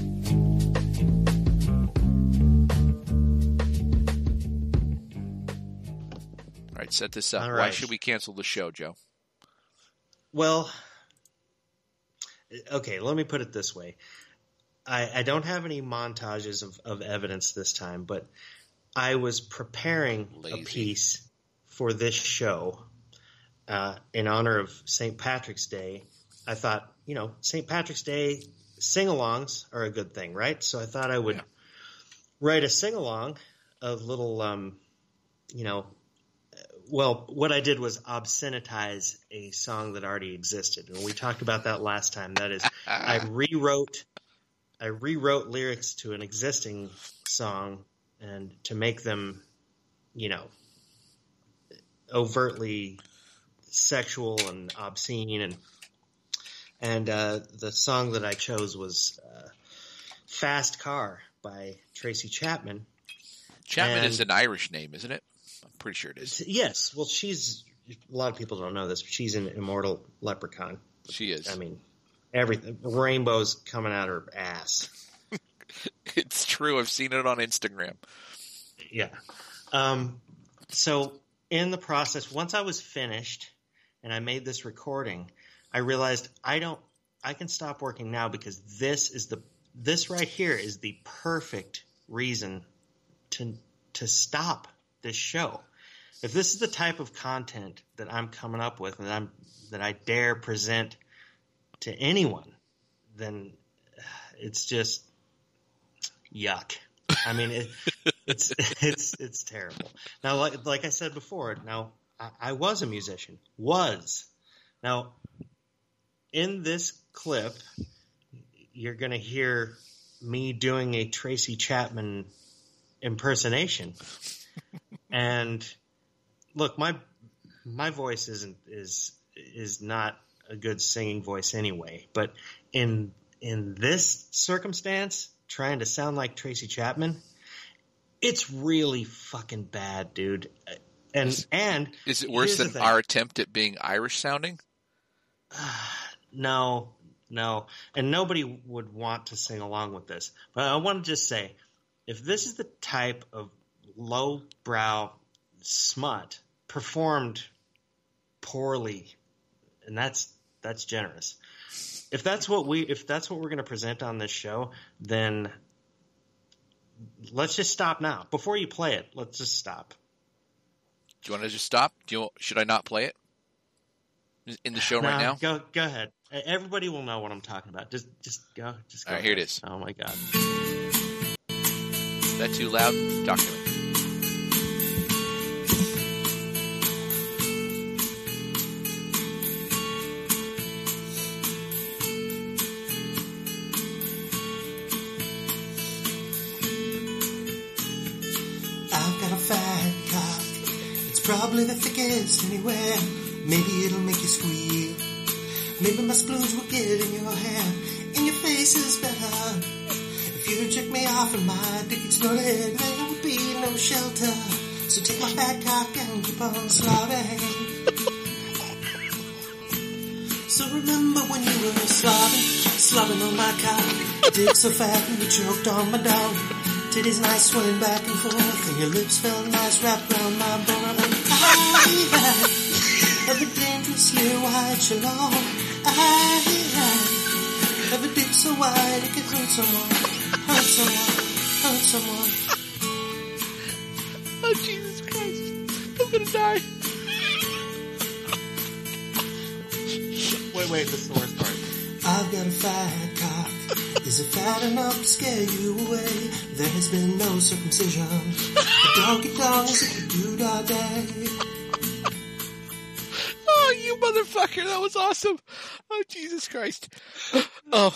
All right, set this up. All right. Why should we cancel the show, Joe? Well, okay, let me put it this way. I don't have any montages of evidence this time, but I was preparing a piece for this show in honor of St. Patrick's Day. I thought, St. Patrick's Day sing-alongs are a good thing, right? So I thought I would write a sing-along of little, well, what I did was obscenitize a song that already existed. And we talked about that last time. That is, I rewrote lyrics to an existing song and to make them, overtly sexual and obscene. And the song that I chose was Fast Car by Tracy Chapman. Chapman is an Irish name, isn't it? I'm pretty sure it is. Yes. Well, a lot of people don't know this, but she's an immortal leprechaun. She is. I mean, everything. Rainbows coming out her ass. It's true. I've seen it on Instagram. Yeah. So in the process, once I was finished and I made this recording, I realized I can stop working now because this right here is the perfect reason to stop this show. If this is the type of content that I'm coming up with and that I dare present to anyone, then it's just yuck. I mean, it's terrible. Now, like I said before, now I was a musician. Now, in this clip, you're going to hear me doing a Tracy Chapman impersonation. And look, my voice is not a good singing voice anyway, but in this circumstance, trying to sound like Tracy Chapman, it's really fucking bad, dude. And is it worse than our attempt at being Irish sounding? No. And nobody would want to sing along with this. But I want to just say, if this is the type of lowbrow smut performed poorly, and that's generous. If that's what we're going to present on this show, then let's just stop now. Before you play it, let's just stop. you want to just stop? Should I not play it in the show right now? Go ahead. Everybody will know what I'm talking about. Just go. Just go. All right, here it is. Oh my God. Is that too loud? Talk to me. I've got a fat cock. It's probably the thickest anywhere. Maybe it'll make you squeal. Maybe my sploons will get in your hair. In your face is better. If you jerk me off and my dick exploded, there would be no shelter. So take my fat cock and keep on slobbing. So remember when you were slobbing on my cock. Dick so fat and you choked on my dog. Titties nice swaying back and forth, and your lips felt nice wrapped around my bone. I have a dangerously wide shalom. I have a dick so wide it can hurt someone. Oh, Jesus Christ. I'm gonna die. Wait, this is the worst part. I've got a fat cock. Is it fat enough to scare you away? There has been no circumcision. A donkey dong is a doodah day. Oh, you motherfucker. That was awesome. Oh, Jesus Christ. Oh.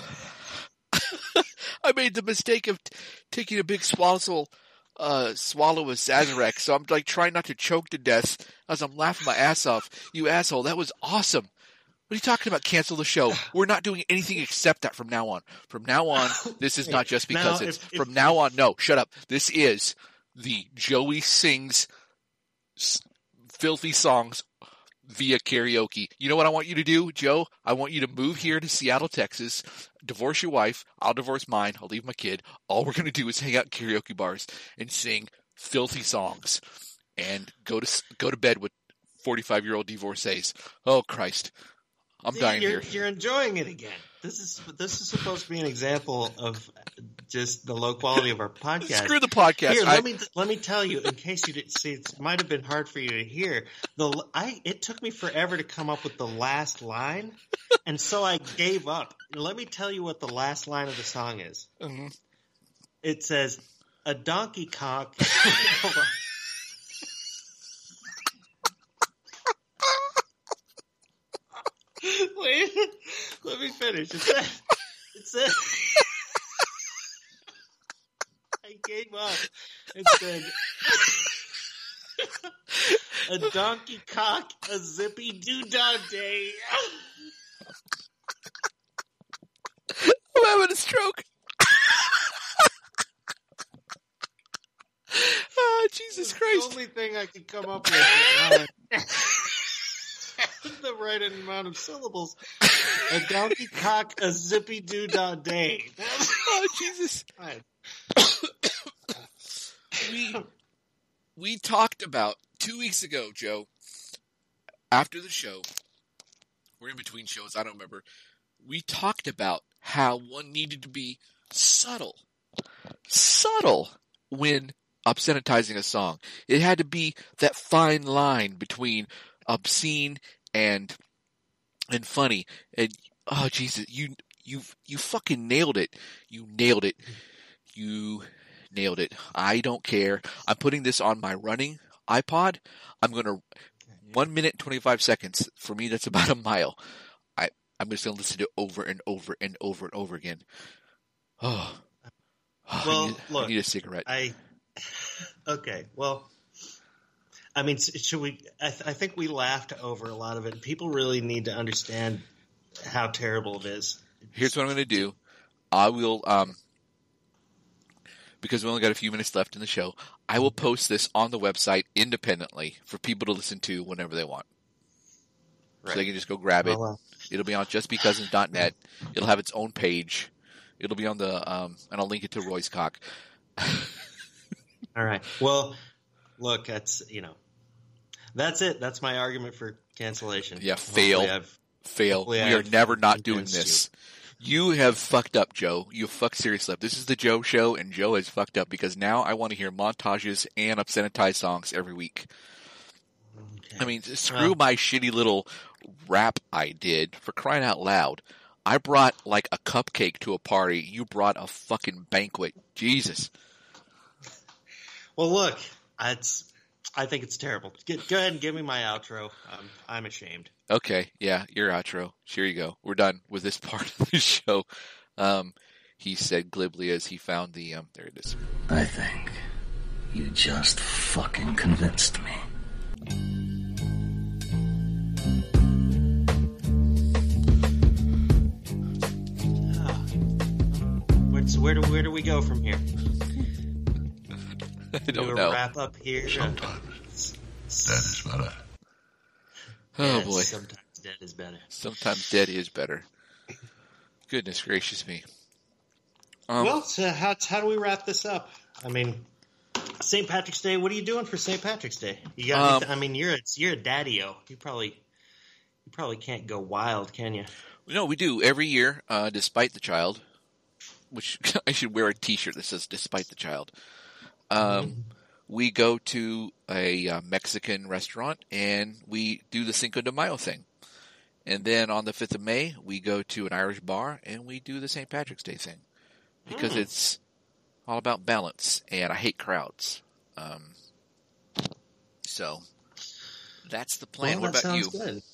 I made the mistake of taking a big swallow of Sazerac, so I'm like trying not to choke to death as I'm laughing my ass off. You asshole. That was awesome. What are you talking about? Cancel the show. We're not doing anything except that from now on. From now on, this is not just because from now on, no, shut up. This is the Joey Sings Filthy Songs via karaoke. You know what I want you to do, Joe? I want you to move here to Seattle, Texas, divorce your wife. I'll divorce mine. I'll leave my kid. All we're going to do is hang out in karaoke bars and sing filthy songs and go to bed with 45-year-old divorcees. Oh, Christ. I'm dying here. You're enjoying it again. This is supposed to be an example of just the low quality of our podcast. Screw the podcast. Here, let me tell you, in case you didn't see, it might have been hard for you to hear. It took me forever to come up with the last line, and so I gave up. Let me tell you what the last line of the song is. Mm-hmm. It says, "A donkey cock." Wait, let me finish. It said, I gave up. It said, "A donkey cock, a zippy doodah day." I'm having a stroke. Oh, Jesus Christ. The only thing I could come up with the right amount of syllables. A donkey cock, a zippy doodah day. Oh, Jesus. We talked about 2 weeks ago, Joe, after the show, we're in between shows, I don't remember, we talked about how one needed to be subtle when obscenitizing a song. It had to be that fine line between obscene and funny. And oh Jesus, you fucking nailed it. You nailed it. You nailed it. I don't care. I'm putting this on my running iPod. I'm gonna 1 minute 25 seconds. For me, that's about a mile. I'm just gonna listen to it over and over and over and over again. Oh, well, I need a cigarette. Okay, well, I mean, should we? I think we laughed over a lot of it. People really need to understand how terrible it is. Here's what I'm going to do. I will, because we only got a few minutes left in the show, I will post this on the website independently for people to listen to whenever they want. Right. So they can just go grab it. It'll be on justbecause.net. It'll have its own page. It'll be on the, and I'll link it to Roy's cock. All right. Well, look, that's it. That's my argument for cancellation. Yeah, fail. We are never not doing this. You have fucked up, Joe. You fucked seriously up. This is the Joe Show, and Joe has fucked up because now I want to hear montages and obscenitized songs every week. I mean, screw my shitty little rap I did, for crying out loud. I brought like a cupcake to a party. You brought a fucking banquet. Jesus. Well, look, I think it's terrible. Go ahead and give me my outro. I'm ashamed. Okay, yeah, your outro. Here you go. We're done with this part of the show. He said glibly as he found the, there it is. I think you just fucking convinced me. Where do we go from here? I don't know. Wrap up here. Sometimes dead is better. Oh Yes, boy. Sometimes dead is better. Sometimes dead is better. Goodness gracious me. Well, so how do we wrap this up? I mean, St. Patrick's Day. What are you doing for St. Patrick's Day? You got? I mean, you're a daddy-o. You probably can't go wild, can you? No, we do every year, despite the child. Which I should wear a T-shirt that says "Despite the Child." We go to a Mexican restaurant and we do the Cinco de Mayo thing, and then on the 5th of May we go to an Irish bar and we do the St. Patrick's Day thing because it's all about balance, and I hate crowds. So that's the plan. Well, what about you? Good.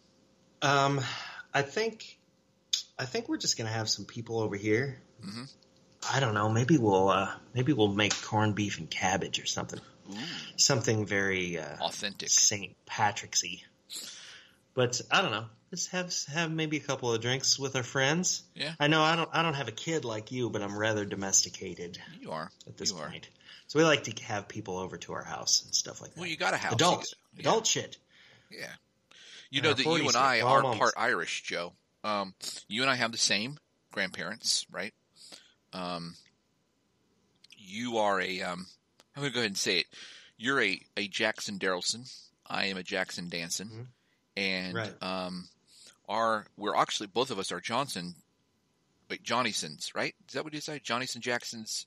I think we're just gonna have some people over here. Mm-hmm. I don't know. Maybe we'll make corned beef and cabbage or something. Ooh. Something very Authentic, St. Patrick's-y. But I don't know. Just have maybe a couple of drinks with our friends. Yeah. I know I don't have a kid like you, but I'm rather domesticated. You are at this point. Are. So we like to have people over to our house and stuff like that. Well, you got a house. Adult shit. Yeah. You know that you and I are part Irish, Joe. You and I have the same grandparents, right? You are I'm going to go ahead and say it. You're a Jackson Darrelson. I am a Jackson Danson. Mm-hmm. And, right. We're actually, both of us are Johnnysons, right? Is that what you say? Johnnyson Jacksons?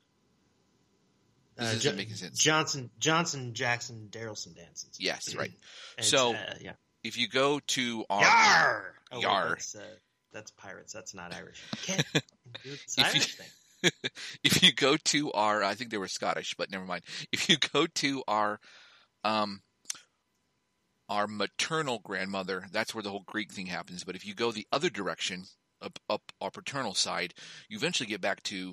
This isn't making sense. Johnson, Jackson, Darrelson Dansons. Yes, right. So, yeah. If you go to our... Yar! Oh, Yar. Wait, that's pirates. That's not Irish. Can't do this Irish thing. If you go to our, I think they were Scottish, but never mind. If you go to our maternal grandmother, that's where the whole Greek thing happens. But if you go the other direction, up our paternal side, you eventually get back to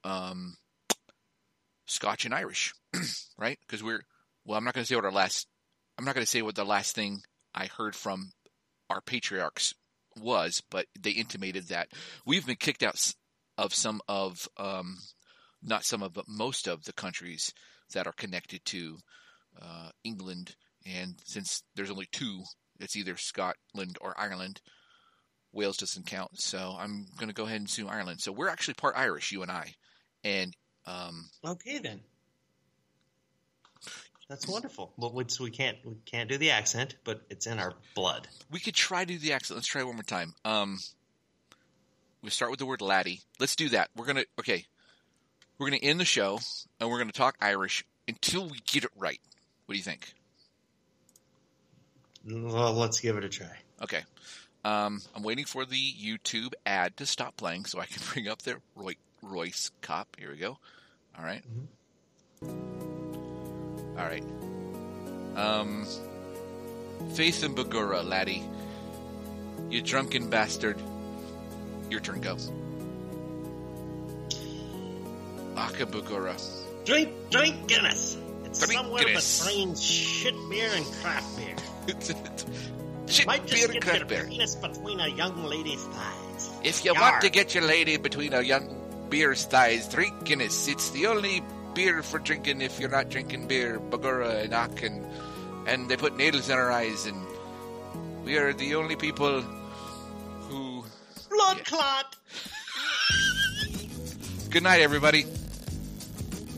Scotch and Irish, right? Because I'm not going to say what the last thing I heard from our patriarchs was, but they intimated that we've been kicked out of but most of the countries that are connected to England. And since there's only two, it's either Scotland or Ireland. Wales doesn't count, so I'm going to go ahead and assume Ireland. So we're actually part Irish, you and I. And okay then, that's wonderful. Well, so we can't do the accent, but it's in our blood. We could try to do the accent. Let's try it one more time. We start with the word laddie. Let's do that. We're gonna end the show and we're gonna talk Irish until we get it right. What do you think? Well, let's give it a try. Okay. I'm waiting for the YouTube ad to stop playing so I can bring up the Royce cop. Here we go. All right. Mm-hmm. All right. Faith and Bagura, laddie. You drunken bastard. Your turn, go. Aka Bagura. Drink Guinness. It's Drink somewhere Guinness. between shit beer and craft beer. Shit Might beer just and get craft your beer. penis between a young lady's thighs. If you want to get your lady between a young beer's thighs, drink Guinness. It's the only beer for drinking if you're not drinking beer. Bagura and Aachen. And they put needles in our eyes, and we are the only people who... Blood clot! Good night, everybody.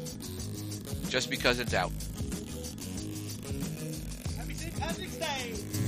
Just because it's out. Happy St. Patrick's Day!